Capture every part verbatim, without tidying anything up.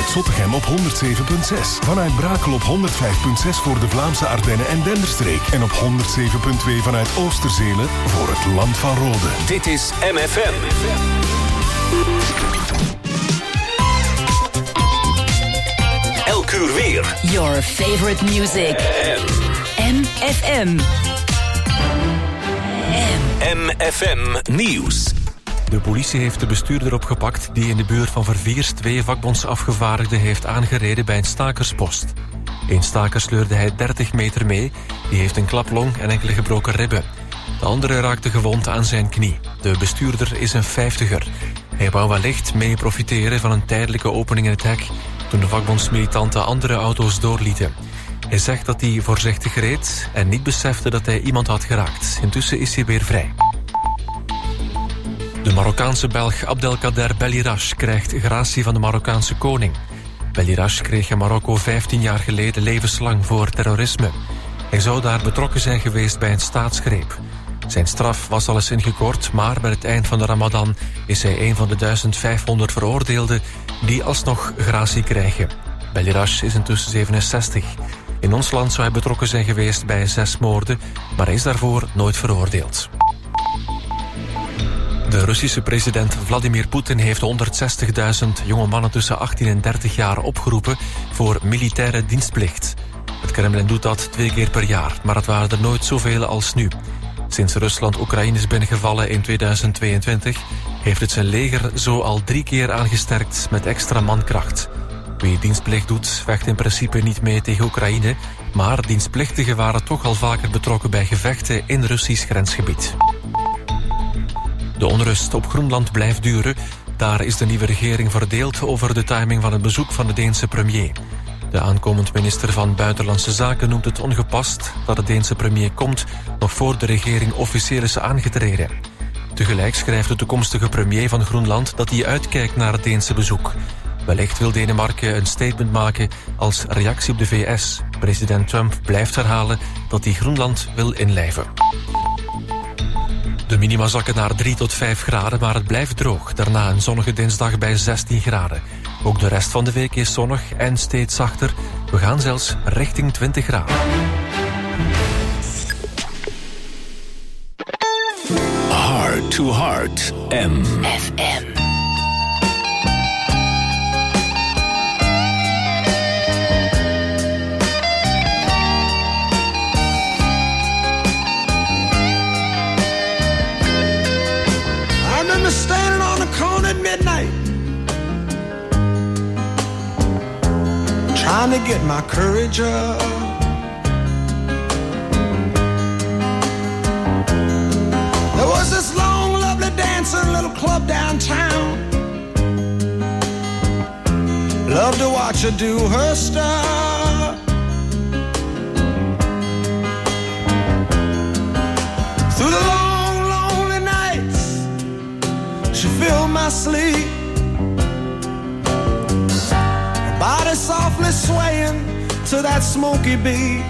vanuit Zottegem op honderd zeven komma zes. Vanuit Brakel op honderd vijf komma zes voor de Vlaamse Ardennen en Denderstreek. En op honderd zeven komma twee vanuit Oosterzelen voor het Land van Rode. Dit is M F M. Elk uur weer. Your favorite music. M F M. M F M Nieuws. De politie heeft de bestuurder opgepakt die in de buurt van Verviers twee vakbondsafgevaardigden heeft aangereden bij een stakerspost. Een staker sleurde hij dertig meter mee, die heeft een klaplong en enkele gebroken ribben. De andere raakte gewond aan zijn knie. De bestuurder is een vijftiger. Hij wou wellicht mee profiteren van een tijdelijke opening in het hek toen de vakbondsmilitanten andere auto's doorlieten. Hij zegt dat hij voorzichtig reed en niet besefte dat hij iemand had geraakt. Intussen is hij weer vrij. De Marokkaanse Belg Abdelkader Belirash krijgt gratie van de Marokkaanse koning. Belirash kreeg in Marokko vijftien jaar geleden levenslang voor terrorisme. Hij zou daar betrokken zijn geweest bij een staatsgreep. Zijn straf was al eens ingekort, maar bij het eind van de Ramadan is hij een van de duizend vijfhonderd veroordeelden die alsnog gratie krijgen. Belirash is intussen zevenenzestig. In ons land zou hij betrokken zijn geweest bij zes moorden, maar hij is daarvoor nooit veroordeeld. De Russische president Vladimir Poetin heeft honderdzestigduizend jonge mannen tussen achttien en dertig jaar opgeroepen voor militaire dienstplicht. Het Kremlin doet dat twee keer per jaar, maar het waren er nooit zoveel als nu. Sinds Rusland Oekraïne is binnengevallen in tweeduizend tweeëntwintig... heeft het zijn leger zo al drie keer aangesterkt met extra mankracht. Wie dienstplicht doet, vecht in principe niet mee tegen Oekraïne, maar dienstplichtigen waren toch al vaker betrokken bij gevechten in Russisch grensgebied. De onrust op Groenland blijft duren. Daar is de nieuwe regering verdeeld over de timing van het bezoek van de Deense premier. De aankomend minister van Buitenlandse Zaken noemt het ongepast dat de Deense premier komt nog voor de regering officieel is aangetreden. Tegelijk schrijft de toekomstige premier van Groenland dat hij uitkijkt naar het Deense bezoek. Wellicht wil Denemarken een statement maken als reactie op de V S. President Trump blijft herhalen dat hij Groenland wil inlijven. De minima zakken naar drie tot vijf graden, maar het blijft droog. Daarna een zonnige dinsdag bij zestien graden. Ook de rest van de week is zonnig en steeds zachter. We gaan zelfs richting twintig graden. Heart to Heart M F M. Standing on the corner at midnight, trying to get my courage up. There was this long, lovely dancing little club downtown. Love to watch her do her stuff. Through the long she filled my sleep, her body softly swaying to that smoky beat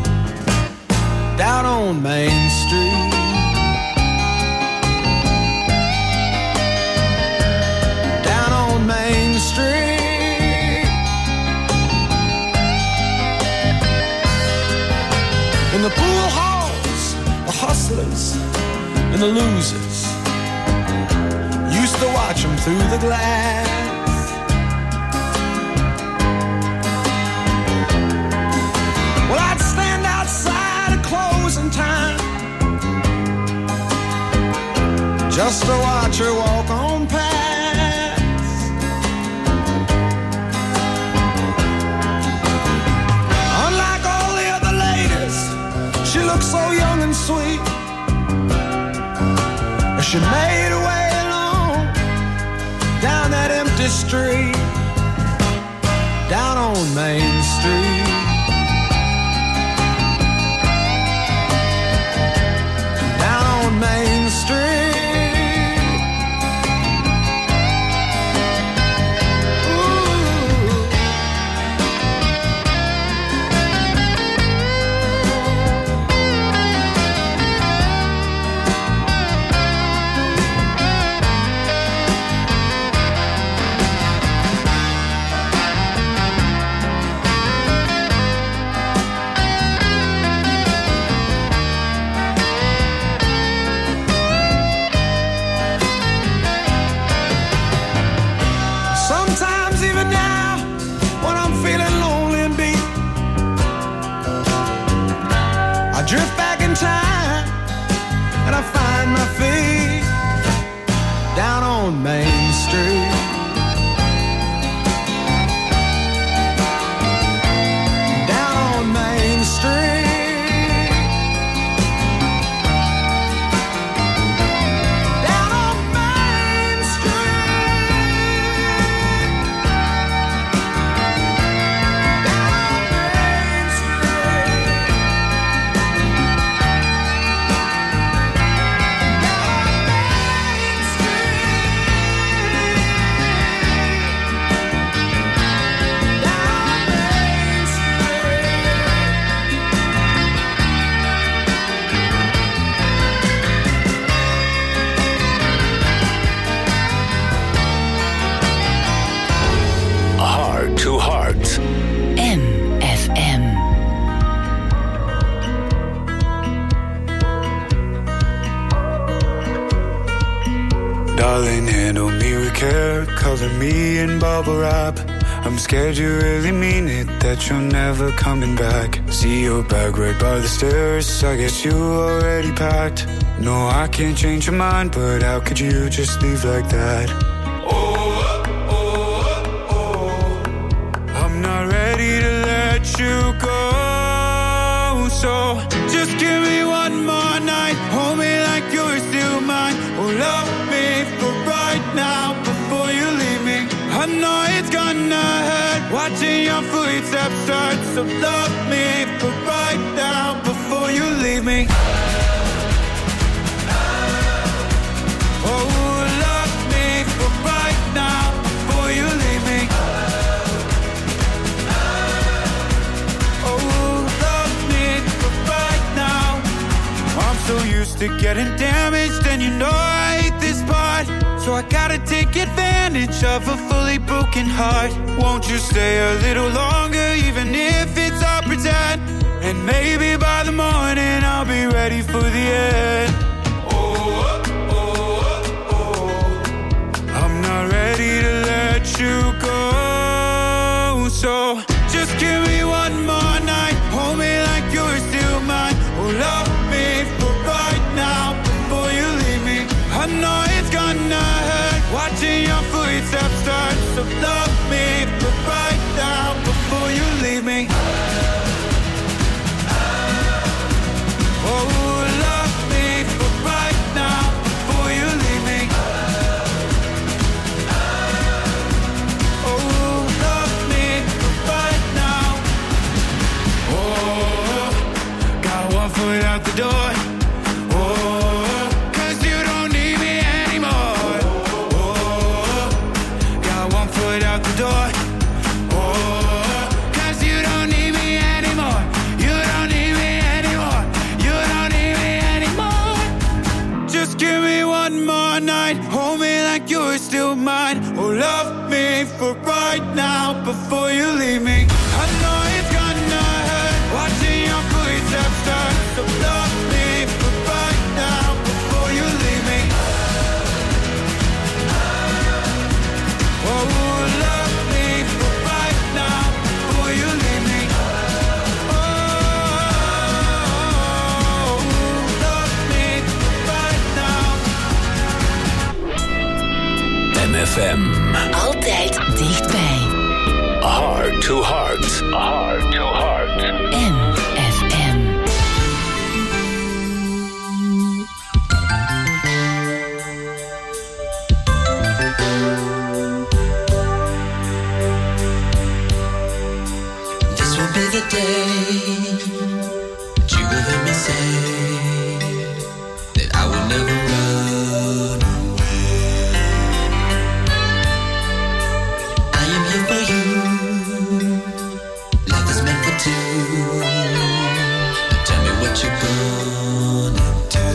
down on Main Street. Down on Main Street. In the pool halls, the hustlers and the losers used to watch them through the glass. Well, I'd stand outside at closing time just to watch her walk on past. Unlike all the other ladies, she looked so young and sweet. She made her way down that empty street, down on Main Street. Down on Main Street. Sometimes even now, when I'm feeling lonely and beat, I drift back in time and I find my feet down on Main Street. Down on Main Street. To Heart. M F M. Darling, handle me with care, cover me in bubble wrap. I'm scared you really mean it, that you're never coming back. See your bag right by the stairs, I guess you already packed. No, I can't change your mind, but how could you just leave like that? You go, so just give me one more night, hold me like you're still mine. Oh, love me for right now before you leave me. I know it's gonna hurt watching your footsteps start, so love me for right now before you leave me. Oh, love me for right now before you leave me. So used to getting damaged, and you know I hate this part. So I gotta take advantage of a fully broken heart. Won't you stay a little longer, even if it's all pretend? And maybe by the morning I'll be ready for the end. Oh, oh, oh, oh. I'm not ready to let you go. So just give me one more night, hold me like you're still mine. Oh, love me for right now before you leave me. I know it's gonna hurt watching your footsteps start, so love me for right now before you leave me. Oh, love me for right now before you leave me. Oh, love me for right now. Oh, got one foot out the door. Oh, cause you don't need me anymore. Oh, got one foot out the door. Oh, cause you don't need me anymore. You don't need me anymore. You don't need me anymore. Just give me one more night, hold me like you're still mine. Oh, love me for right now before you leave me. I know it's gonna hurt watching your footsteps start, so love me for right now before you leave me. Oh, love me for right now before you leave me. Oh, love me for right now. M F M. Altijd dichtbij. Heart to Heart. Heart to Heart. M F M. This will be the day that you will hear me say that I will never run away. I am here for you. Love is meant for two. Now tell me what you're gonna do.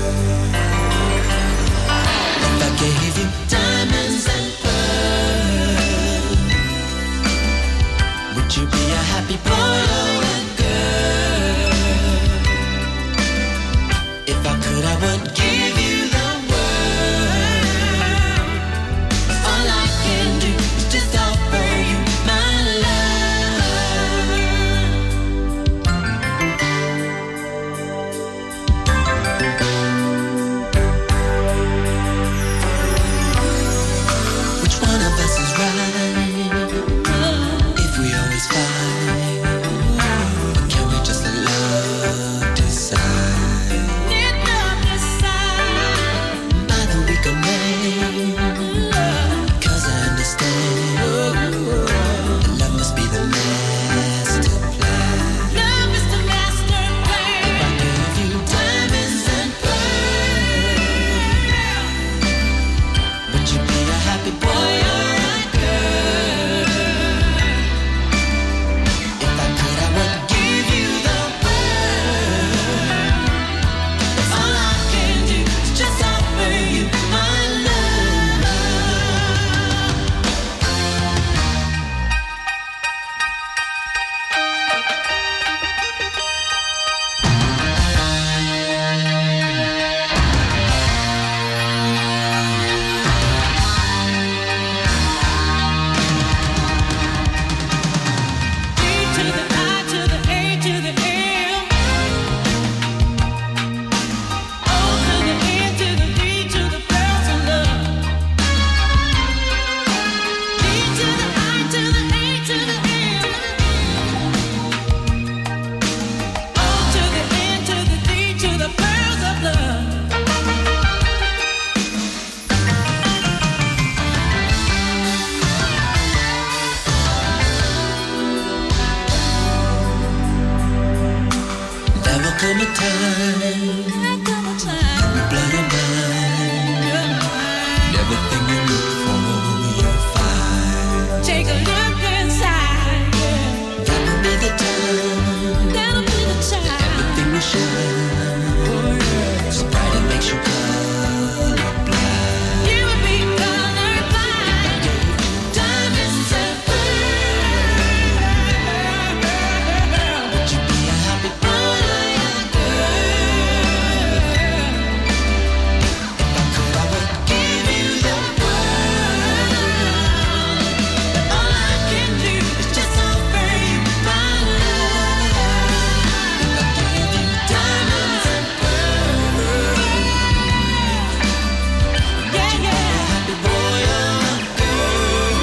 If I gave you diamonds and pearls, would you be a happy boy or a girl? If I could, I would give you the world. All I can do is just summertime. Blood of mine. And everything you look for, you'll find. Take a look inside. That'll be the time. That'll be the time. Everything will shine. So bright it makes you colorblind. You will be colorblind. Diamonds and pearls. Would you be a happy boy or young girl? If I could, I would give you the world. All I can do is just offer you my love. If I gave you Diamonds and pearls. Yeah, yeah. happy boy or young girl.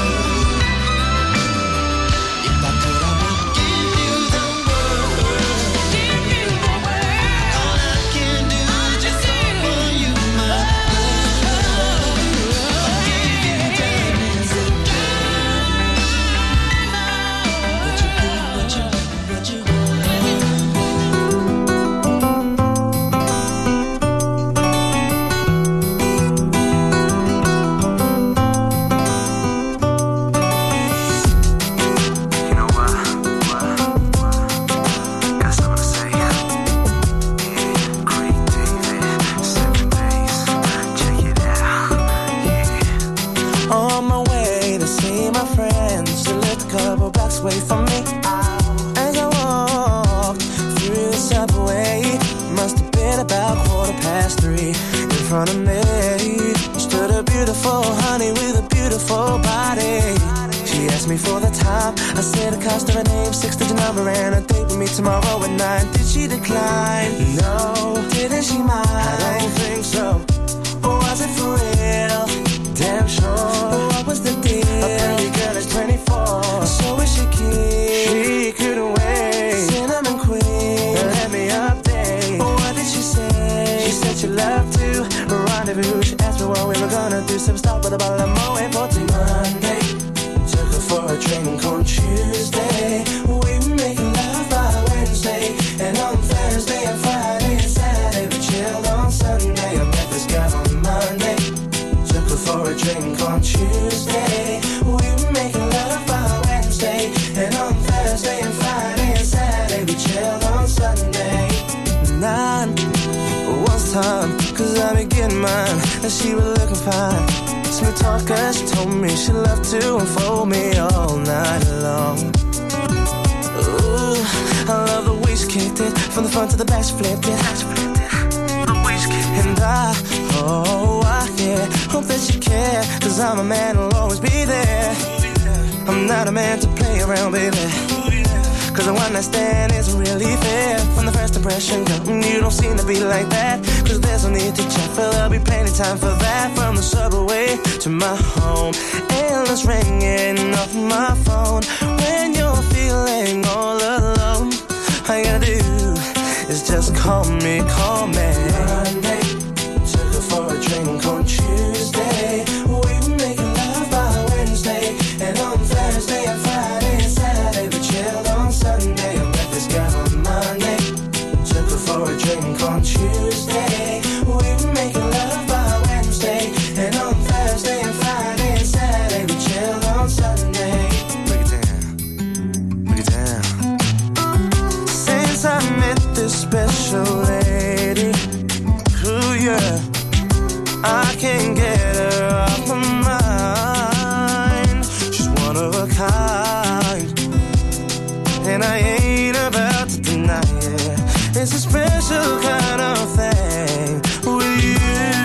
If I could, I would give you the world. Give you the world. All I can do is just offer you my love. I'll give you diamonds and pearls. What you do, what you do, what you do. You know what? Got something to say. Yeah, Craig David, seven days. Check it out. Yeah. On my way to see my friends, she lived a couple blocks away from me. As I walked through the subway, must have been about quarter past three. In front of me stood a beautiful honey with a beautiful body. She asked me for the time. I said the cost of her name, six-digit number, and a date with me tomorrow at nine. Did she decline? No. Didn't she mind? I don't think so. Or was it for real? Damn sure. What was the deal? A pretty girl is twenty-four. So is she cute? She couldn't wait. Cinnamon queen. Let me update. What did she say? She said she loved to rendezvous. She asked me what we were gonna do. Some stop with a bottle of Moet for till Monday. Took her for a drink on Tuesday. We were making love by Wednesday. And on Thursday and Friday and Saturday we chilled on Sunday. I met this girl on Monday. Took her for a drink on Tuesday. We were making love by Wednesday. And on Thursday and Friday and Saturday we chilled on Sunday. Nine was time, cause I be getting mine. And she was looking fine. Smooth talker, she told me she loved to unfold me all night long. Ooh, I love the way she kicked it. From the front to the back she flipped it. The way she kicked it. And I, oh, I, yeah, hope that you care. Cause I'm a man who'll always be there. I'm not a man to play around, baby. Cause a one night stand isn't really fair. From the first impression, girl, you don't seem to be like that. Cause there's no need to chat, but there'll be plenty time for that. From the subway to my home, endless ringing off my phone. When you're feeling all alone, all you gotta do is just call me, call me. Monday, took her for a drink on Tuesday. We were making love by Wednesday. And on Thursday and Friday and Saturday we chilled on Sunday. I met this girl on Monday. Took her for a drink on Tuesday. We were making love by Wednesday. And on Thursday and Friday and Saturday we chilled on Sunday. Break it down, break it down. Since I met this special lady, ooh yeah, I can't get her off my mind. She's one of a kind, and I ain't about to deny it. It's a special kind of thing with you.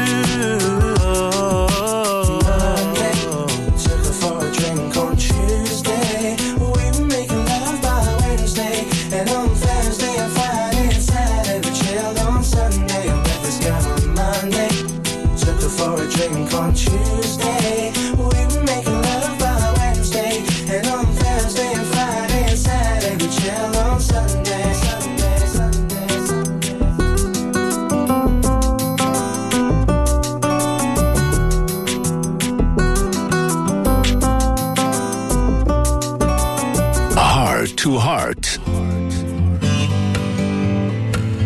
Monday, took her for a drink on Tuesday. We were making love by Wednesday. And on Thursday and Friday and Saturday we chilled on Sunday. I met this girl on Monday. Took her for a drink on Tuesday. We were making love by Wednesday. And on Thursday and Friday and Saturday we chilled on Sunday. Sunday, Sunday, Sunday. Heart to Heart.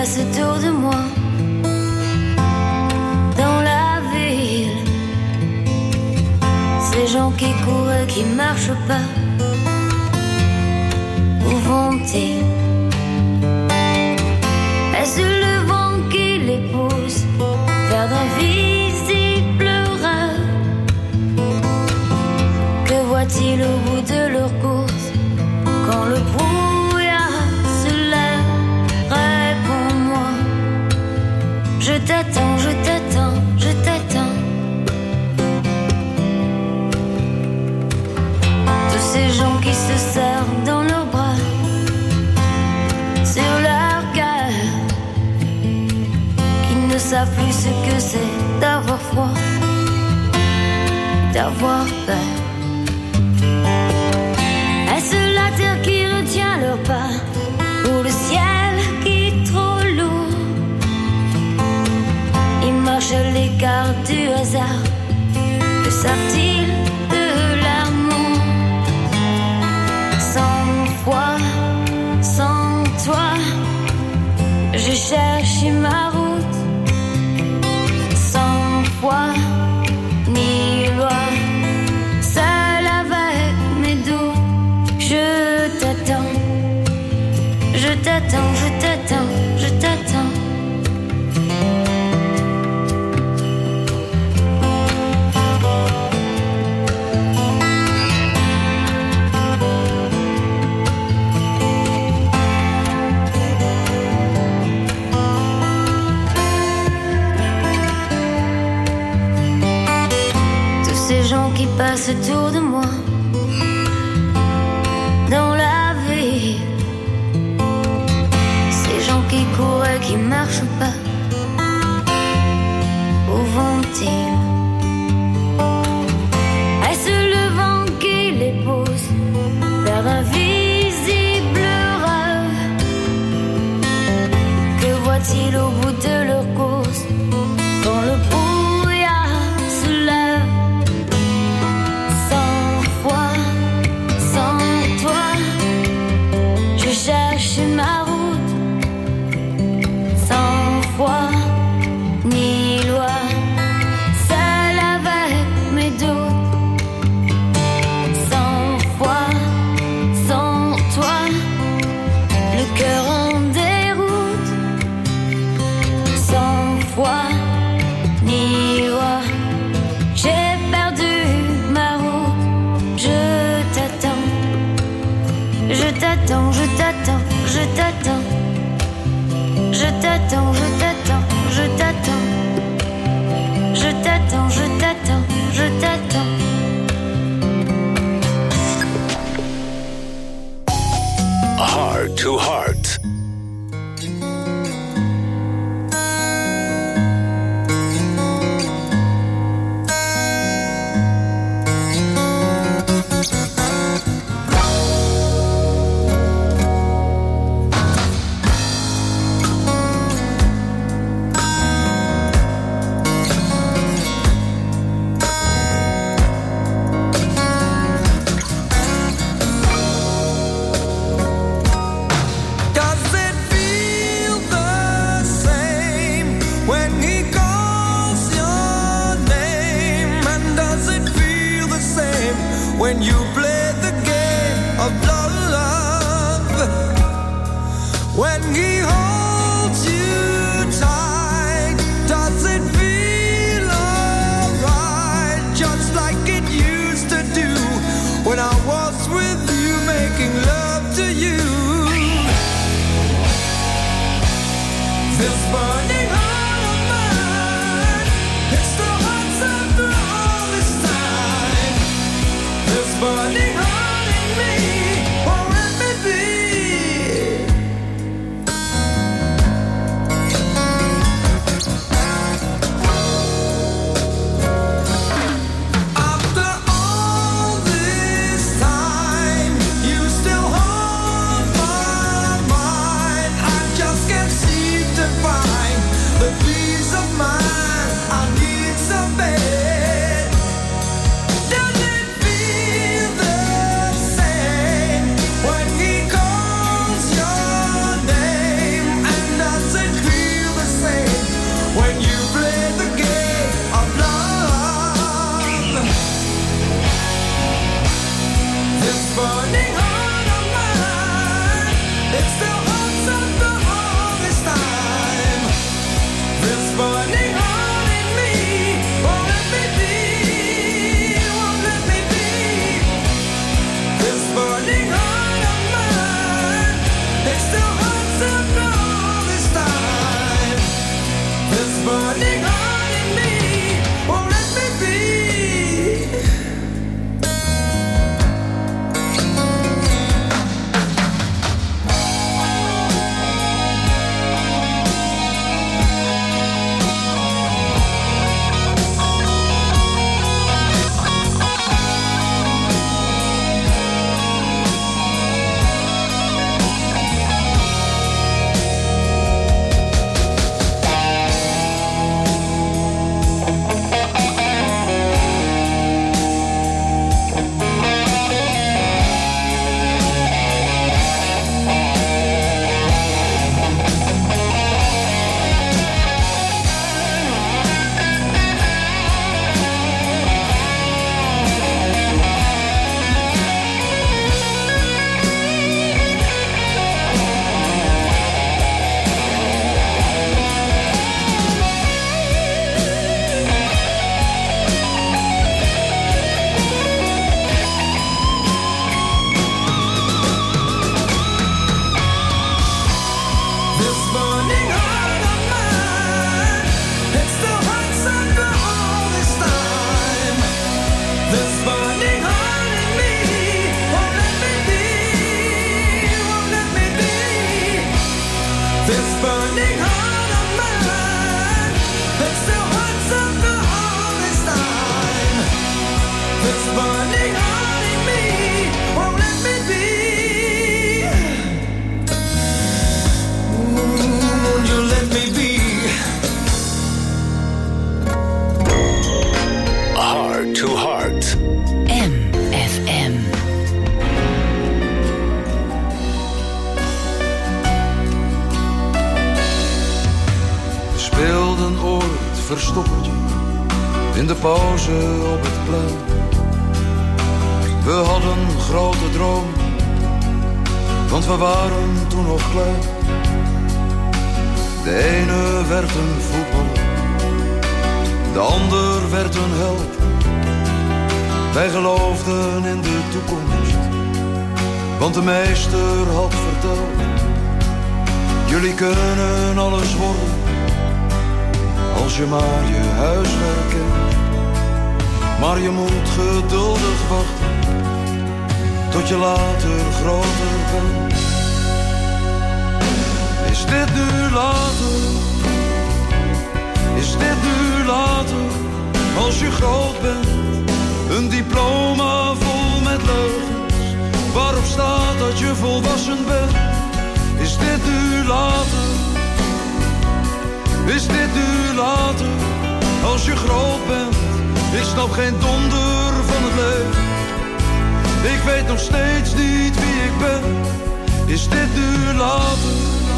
passent autour de moi. Dans la ville, ces gens qui courent et qui marchent pas, où vont-ils? Est-ce le vent qui les pousse vers d'invisibles rêves? Que voient-ils au bout de leur course quand le brouillard se lève? Réponds-moi. Je t'attends, je t'attends, je t'attends. Tous ces gens qui se serrent dans leurs bras sur leur cœur, qui ne savent plus ce que c'est d'avoir froid, d'avoir peur. Est-ce la terre qui retient leur pas ou le ciel qui est trop lourd? Ils marchent à l'écart du hasard. Que savent-ils de l'amour? Sans foi, sans toi, je cherche ma route. Sans foi ni loi, seul avec mes doutes. Je t'attends, je t'attends, je t'attends, je t'attends. Tous ces gens qui passent autour de moi dans la vie, ces gens qui courent et qui marchent pas, où vont-ils? Est-ce le vent qui les pousse vers d'invisibles rêves? Que voient-ils au bout de leur course quand le brouillard se lève? Sans foi, sans toi, je cherche ma route. Sans foi ni loi, seul avec mes doutes. Sans foi, sans toi, le cœur en déroute. Sans foi ni loi, j'ai perdu ma route. Je t'attends, je t'attends, je t'attends, je t'attends. Je t'attends, je t'attends, je t'attends. Je t'attends, je t'attends, je t'attends. Heart to Heart. Does verstoppertje in de pauze op het plein. We hadden grote droom, want we waren toen nog klein. De ene werd een voetballer, de ander werd een held. Wij geloofden in de toekomst, want de meester had verteld: jullie kunnen alles worden, als je maar je huiswerk kent. Maar je moet geduldig wachten, tot je later groter bent. Is dit nu later? Is dit nu later? Als je groot bent, een diploma vol met leugens, waarop staat dat je volwassen bent. Is dit nu later? Is dit nu later? Als je groot bent, ik snap geen donder van het leven. Ik weet nog steeds niet wie ik ben. Is dit nu later?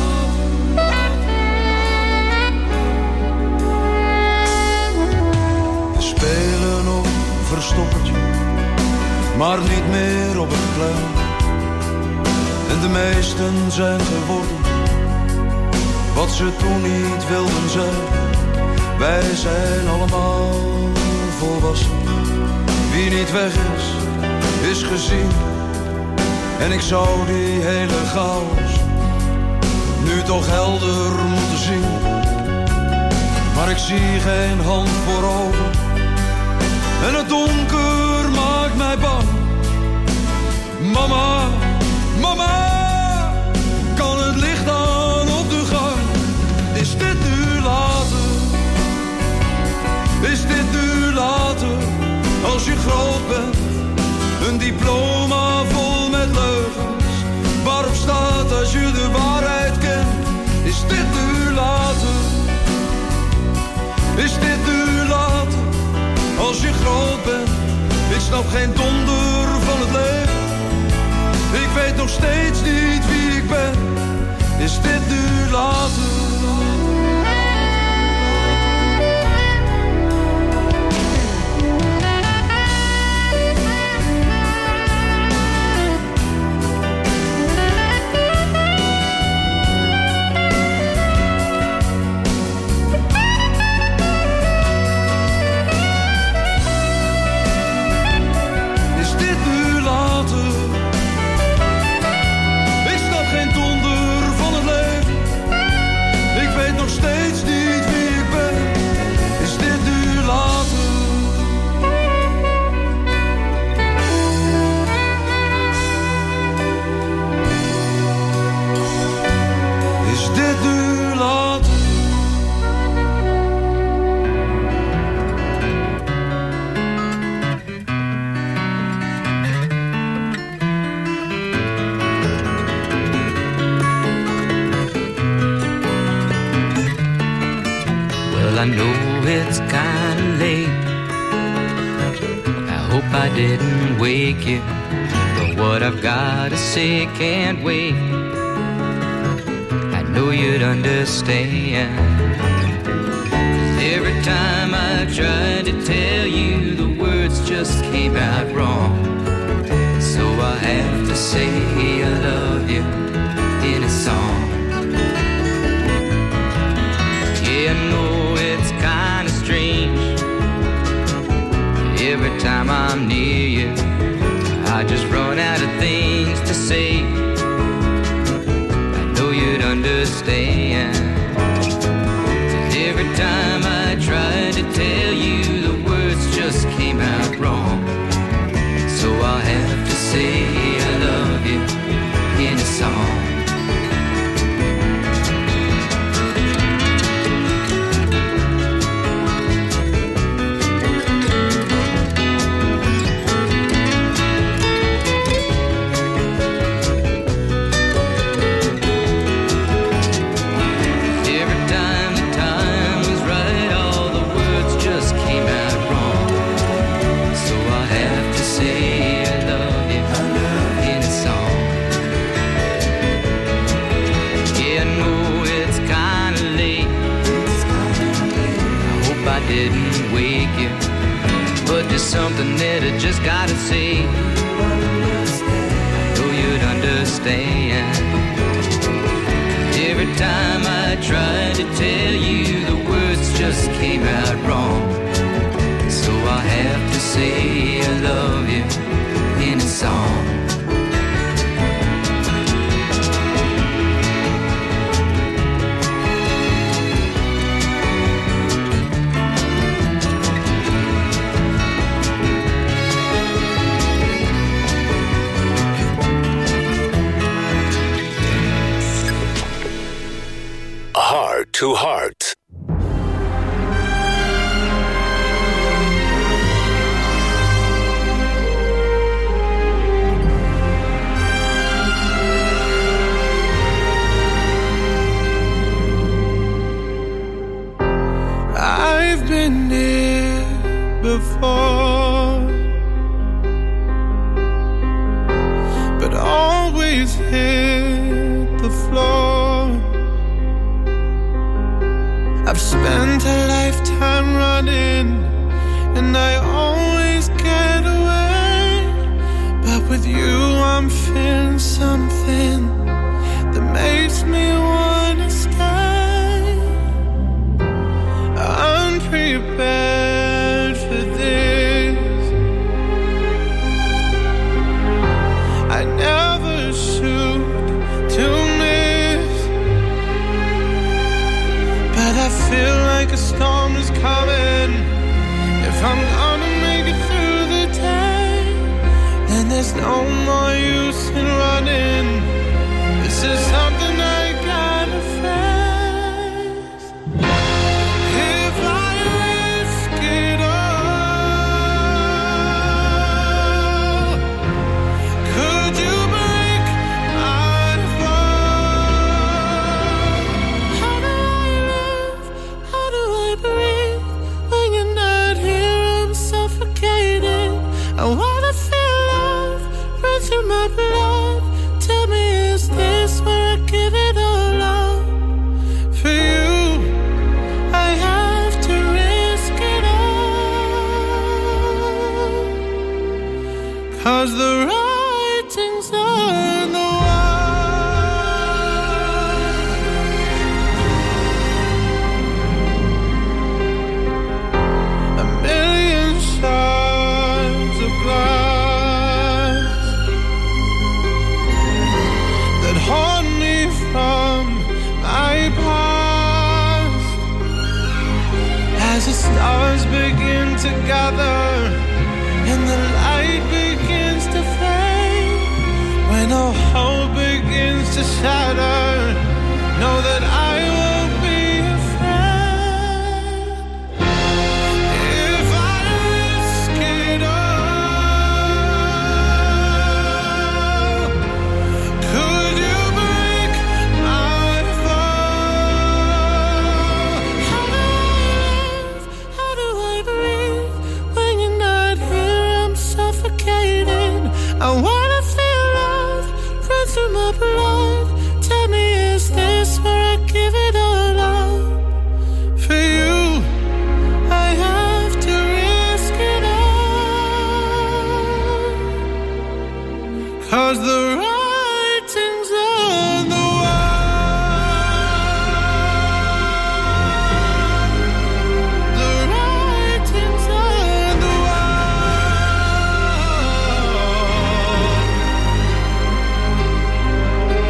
We spelen op verstoppertje, maar niet meer op het plein. En de meesten zijn geworden wat ze toen niet wilden zijn. Wij zijn allemaal volwassen. Wie niet weg is, is gezien. En ik zou die hele chaos nu toch helder moeten zien. Maar ik zie geen hand voor ogen en het donker maakt mij bang. Mama, mama, kan het licht aan op de gang? Is dit nu later? Is dit nu later? Als je groot bent, een diploma vol met leugens, waarop staat als je de waarheid kent. Is dit nu later? Is dit nu later? Als je groot bent, ik snap geen donder van het leven. Ik weet nog steeds niet wie ik ben. Is dit nu later? I know it's kinda late. I hope I didn't wake you, but what I've gotta say can't wait. I know you'd understand. 'Cause every time I tried to tell you, the words just came out wrong. So I have to say I love you in a song. Yeah, I know it's kinda strange. Every time I'm near you, I just run out of things to say. I know you'd understand. 'Cause every time I try to tell you, the words just came out wrong. So I'll have to say I love you in a song. understand. Every time I tried to tell you, the words just came out wrong. So I have to say I love you in a song. Heart to Heart. I've been here before, but always hit the floor. I've spent a lifetime running, and I always get away. But with you I'm feeling something that makes me wanna stay. I'm prepared for this. I never shoot to miss, but I feel like a storm is coming. If I'm gonna make it through the day, then there's no more use in running. This is something I gotta face. If I risk it all, could you break my fall? How do I live? How do I breathe? When you're not here, I'm suffocating. I wanna feel love run through my blood. Tell me, is this where I give it all up? For you, I have to risk it all. 'Cause the writing's on the wall. A million shards of glass that haunt me from my past. As the stars begin to gather and the light begins to fade, when all hope begins to shatter, know that I won't be afraid. If I risk it all, could you break my fall? How do I live? How do I breathe? When you're not here, I'm suffocating. I wanna feel love run through my blood. Tell me, is this where I give it all up? For you, I have to risk it all. 'Cause the writing's on the wall. The writing's on the wall.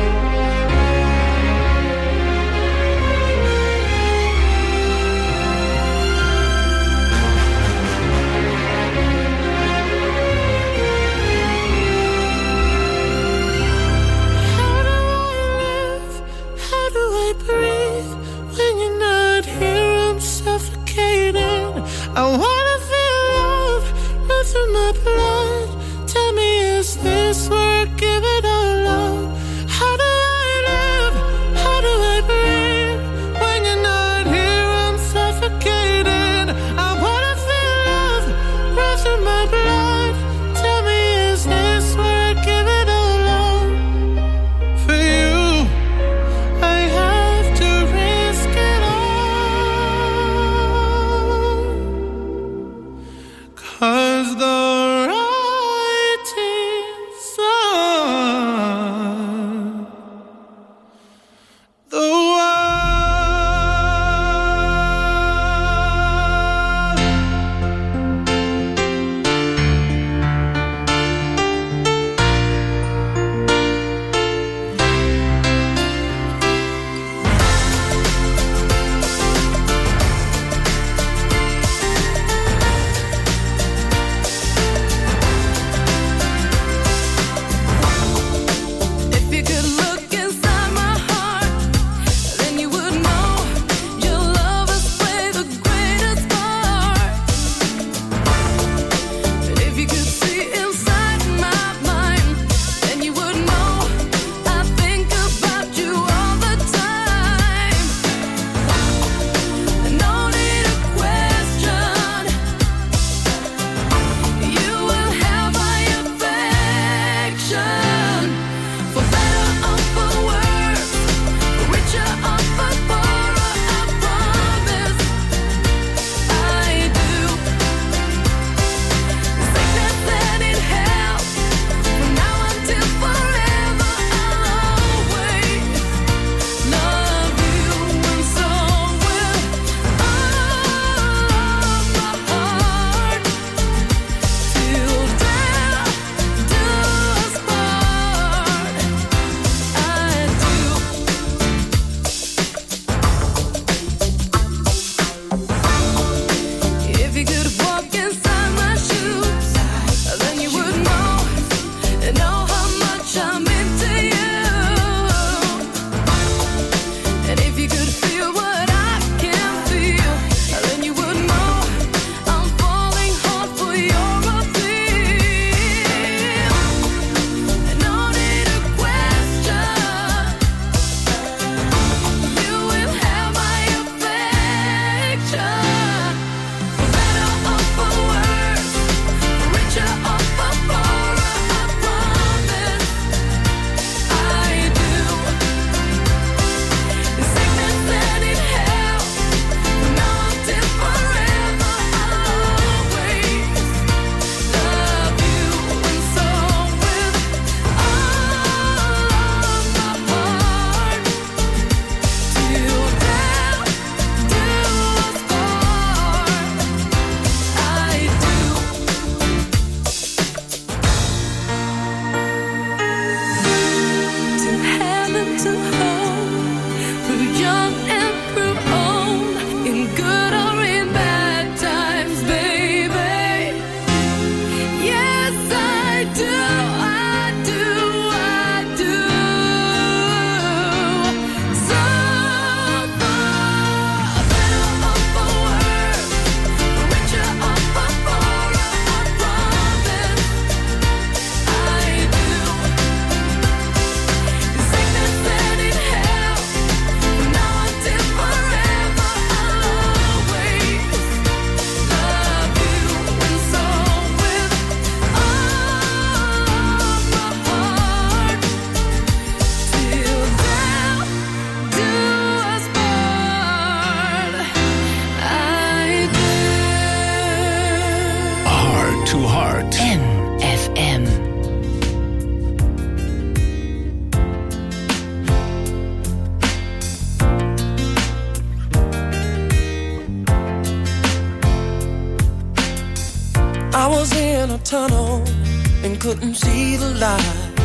in a tunnel and couldn't see the light.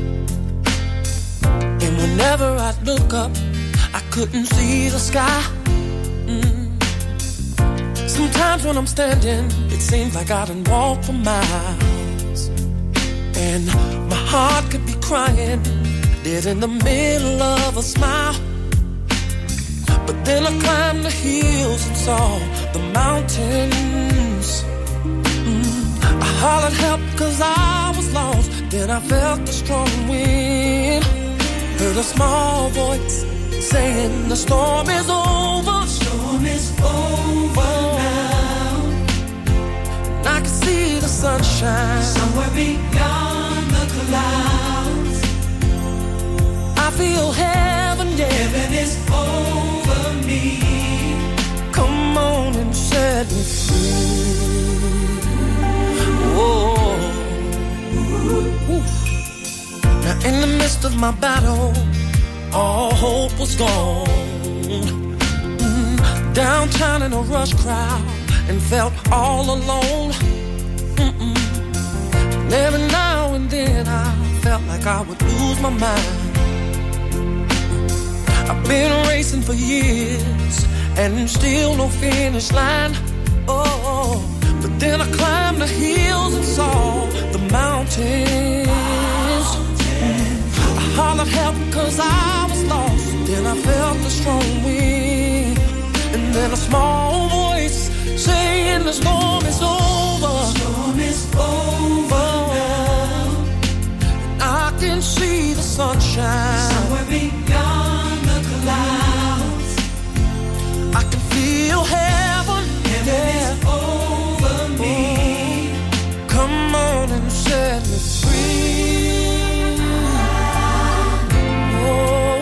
And whenever I'd look up, I couldn't see the sky. Mm. Sometimes when I'm standing, it seems like I done walked for miles. And my heart could be crying, dead in the middle of a smile. But then I climbed the hills and saw the mountains. Mm. I hollered help cause I was lost. Then I felt the strong wind. Heard a small voice saying the storm is over. Storm is over now. And I can see the sunshine somewhere beyond the clouds. I feel heaven, yeah. Heaven is over me. Come on and set me free. Whoa. Ooh. Now in the midst of my battle, all hope was gone. Mm, downtown in a rush crowd and felt all alone. Mm-mm. And every now and then I felt like I would lose my mind. I've been racing for years and still no finish line. Oh, but then I climbed the hills and saw the mountains. Mm. I hollered help cause I was lost. Then I felt the strong wind. And then a small voice saying the storm is over. The storm is over now. And I can see the sunshine somewhere beyond the clouds. I can feel heaven. Heaven yeah. is over me. Oh, come on and set me free. Oh,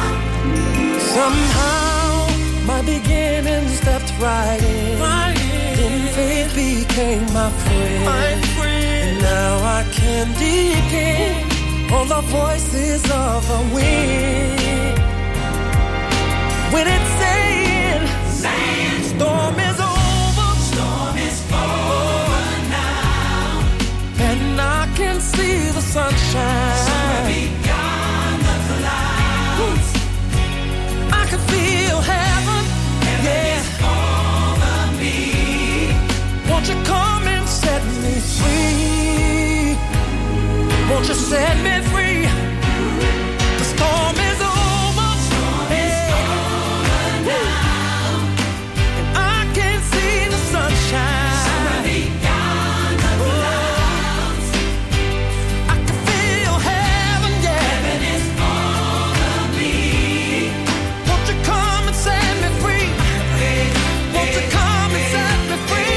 somehow my beginning stepped right in. Right in. Then faith became my friend. My friend. And now I can depend on the voices of the wind. When it's saying, saying storm is over, storm is over now. And I can see the sunshine somewhere beyond the clouds. I can feel heaven, heaven yeah. is over me. Won't you come and set me free? Won't you set me free? The storm is over. Storm is over now. And I can see the sunshine somewhere beyond the clouds. I can feel heaven, yeah. Heaven is over me. Won't you come and set me free? Won't you come and set me free?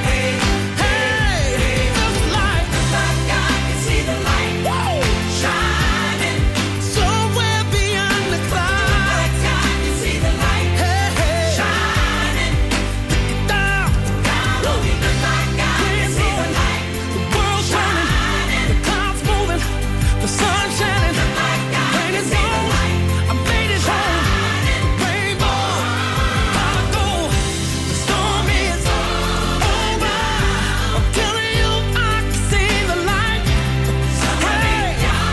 Hey, this light, like I can see the light. Whoa! Shining somewhere beyond the clouds. Like I can see the light. Hey, hey. Shining down, down on me. Like I can see the light. The world's shining, the clouds moving, the sun shining. Like I can see the light. I made it home. Rainbow, gotta go. The storm is over. I'm telling you, I can see the light. Hey,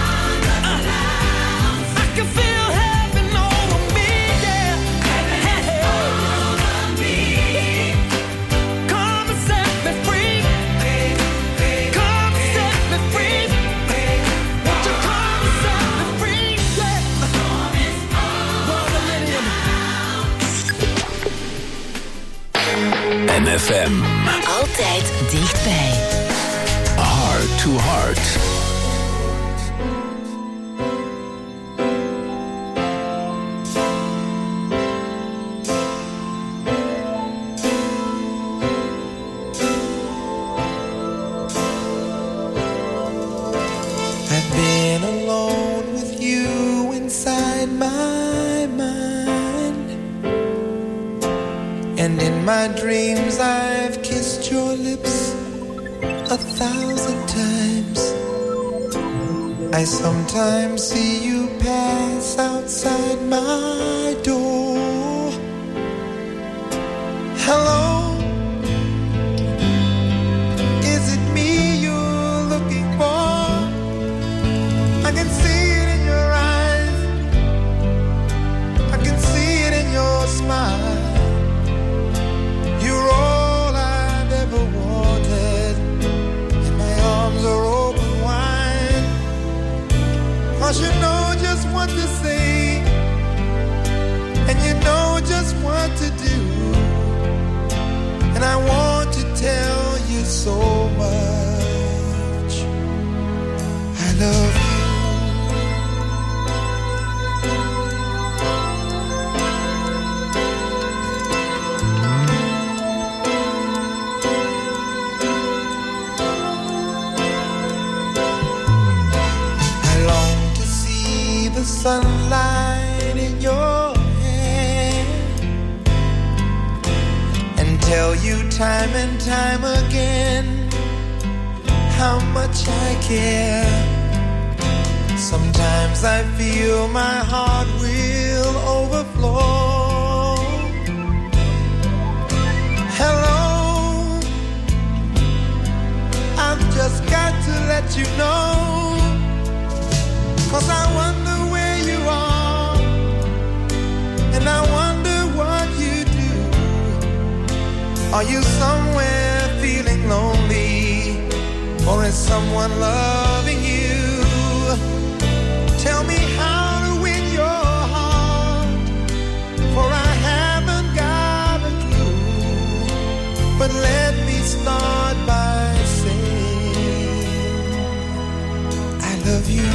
I can feel heaven over me, yeah. Heaven is over me. Come and set me free. Come and set me free. Won't you come and set me free? Yeah. The storm is over now. M F M. Altijd dichtbij. Heart to Heart. I've been alone with you inside my mind. And in my dreams I've kissed your lips a thousand times. I sometimes see you pass outside my door. Hello, is it me 'cause you know just what to say, and you know just what to do, and I want to tell you so much. I love you. The sunlight in your hair and tell you time and time again how much I care. Sometimes I feel my heart will overflow. Hello, I've just got to let you know, 'cause I wonder where you are, and I wonder what you do. Are you somewhere feeling lonely, or is someone loving you? Tell me how to win your heart, for I haven't got a clue. But let me start by saying I love you.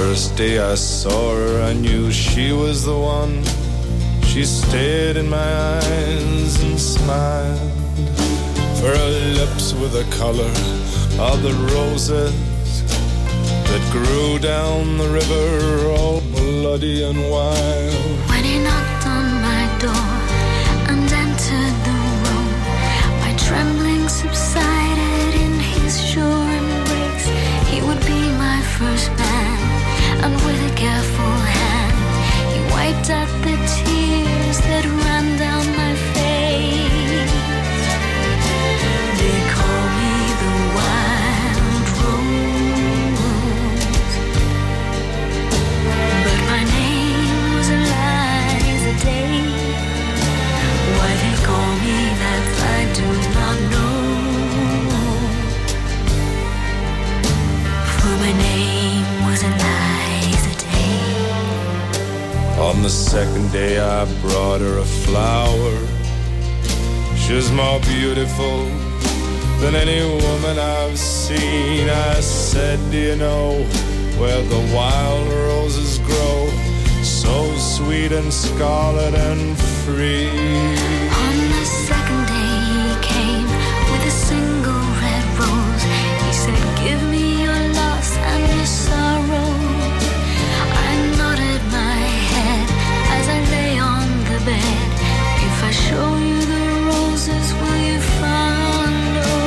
first day I saw her, I knew she was the one. She stared in my eyes and smiled. For her lips were the color of the roses that grew down the river, all bloody and wild. When he knocked on my door and entered the room, my trembling subsided in his sure embrace. He would be my first man, and with a careful hand he wiped out the tears that ran down my face. They call me the wild rose, but my name was Eliza Day. Why they call me that I do not know, for my name was Eliza Day. On the second day I brought her a flower. She was more beautiful than any woman I've seen. I said, do you know where the wild roses grow, so sweet and scarlet and free? On the second day he came with a single red rose. He said, give me your loss and your sorrow. I nodded my head as I lay on the bed. If I show you the roses, will you follow?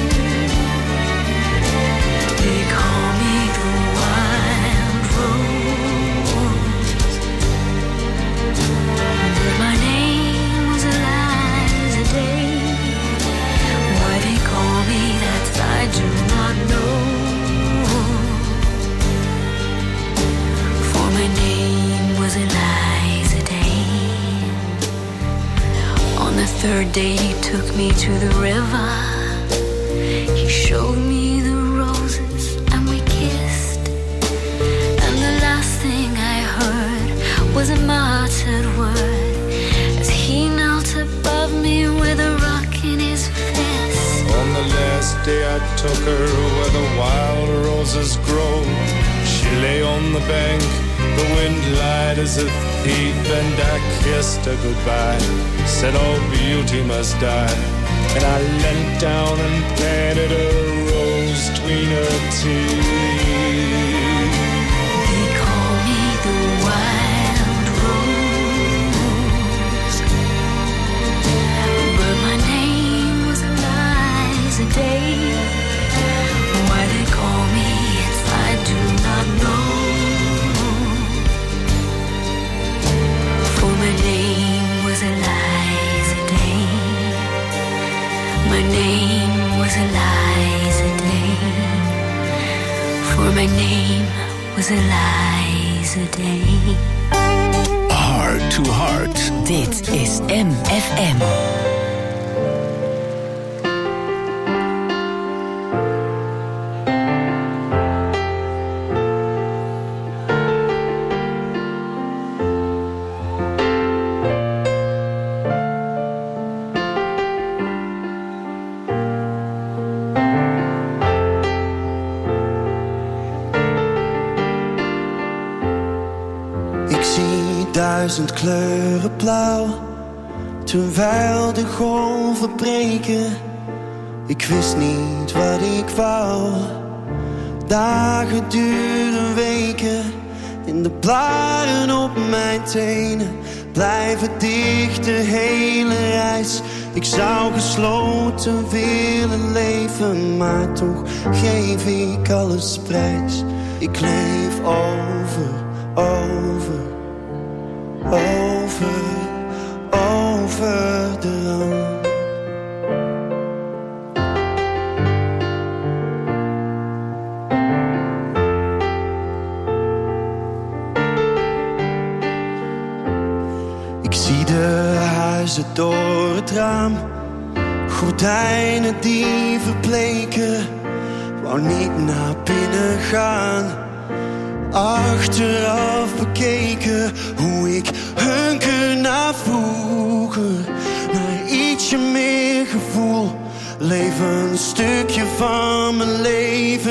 They call me the wild rose, but my name was Eliza Day. Why they call me that I do not know, for my name was Eliza Day. On the third day he took me to the river. He showed me the roses and we kissed. And the last thing I heard was a muttered word as he knelt above me with a rock in his fist. On the last day I took her where the wild roses grow. She lay on the bank, the wind lied as a thief, and I kissed her goodbye, said all beauty must die. And I leant down and planted a rose between her teeth. They call me the wild rose, but my name was Eliza Day. Why they call me it I do not know, for my name was Eliza Day. My name was Eliza Day, for my name was Eliza Day. Heart to Heart. Dit is M F M. Duizend kleuren blauw, terwijl de golven breken. Ik wist niet wat ik wou. Dagen duren weken, en de blaren op mijn tenen blijven dicht de hele reis. Ik zou gesloten willen leven, maar toch geef ik alles prijs. Ik leef over, over, over, over de rand. Ik zie de huizen door het raam, gordijnen die verbleken. Wou niet naar binnen gaan, achteraf bekeken hoe ik hunker naar vroeger, naar ietsje meer gevoel. Leef een stukje van mijn leven